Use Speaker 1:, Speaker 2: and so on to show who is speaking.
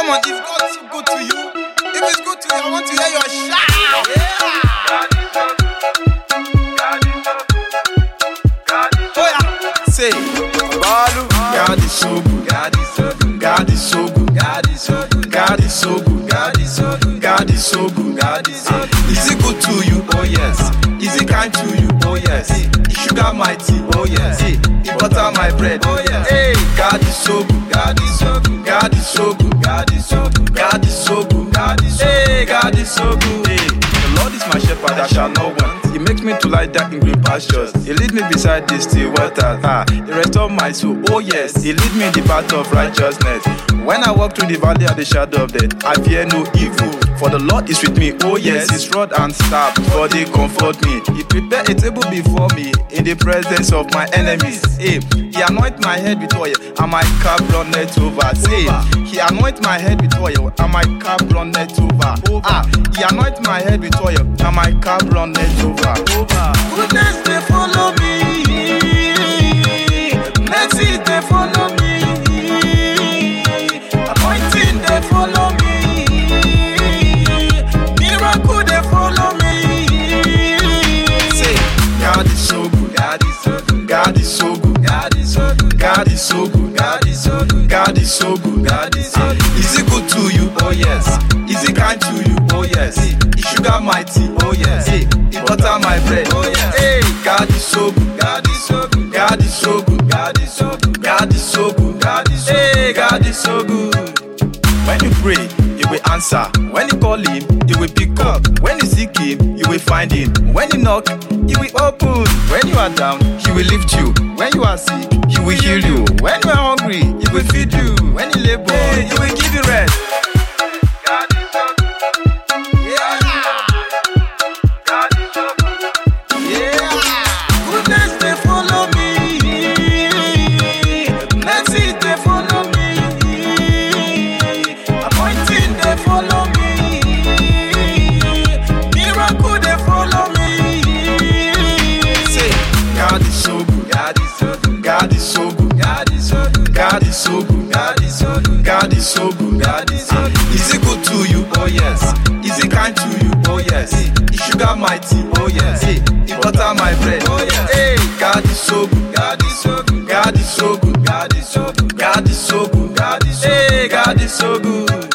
Speaker 1: Come on, if God's so good to you, if it's good to you, I want to hear your shout. Oh yeah, say, Balu. God is so good. God is so good. God is so good. God is so good. God is so good. God is so good. God is so good. God is so good. Is he good to you? Oh yes. Is he kind to you? Oh yes. He sugar my tea? Oh yes. He butter my bread? Oh yes. Hey, God is so good. God is so good. God is so good. God is so good. God is so good. God is so good. Hey, God is so good. Hey, the Lord is my shepherd, I shall not want. He makes me to lie down in green pastures. He lead me beside the still waters. He restore my soul. Oh yes. He lead me in the path of righteousness. When I walk through the valley of the shadow of death, I fear no evil. For the Lord is with me. Oh yes. His rod and staff, for they comfort me. He prepare a table before me in the presence of my enemies. Hey, he anoint my head with oil, and my cup runneth over. Say, he anoint my head with oil, and my cup runneth over. He anoint my head with oil, and my cup runneth over. Goodness they follow me, mercy they follow me, anointing they follow me, miracle they follow me. Say, God is so good. God is so good. God is so good. God is so good. God is so good. God is so good. God is so good. God is so good. Is he good to you? Oh yes. Is he kind to you? Oh yes. He sugar my tea? Oh yes. He butter my bread? Oh yes. Hey, God is so good. God is so good. God is so good. God is so good. God is so good. God is so good. Hey, God is so good. When you pray, he will answer. When you call him, he will pick up. When you seek him, you will find him. When you knock, he will open. When you are down, he will lift you. When you are sick, he will heal you. When you are hungry, he will feed you. When you labor, he will give you rest. God is so good. Yeah. God is so good. Yeah. Goodness they follow me, mercy they follow me, anointing they follow me, miracle they follow me. Say, God is so good. God is so good. God is so good. God is so good. God is so good. God is so good. God is so good. God is so good. Is he good to you? Oh yes. Is he kind to you? Oh yes. He sugar my tea? Oh yes. He butter my bread? Oh yes. Hey, God is so good. God is so good. God is so good. God is so good. God is so good. God is so good. Hey, God is so good.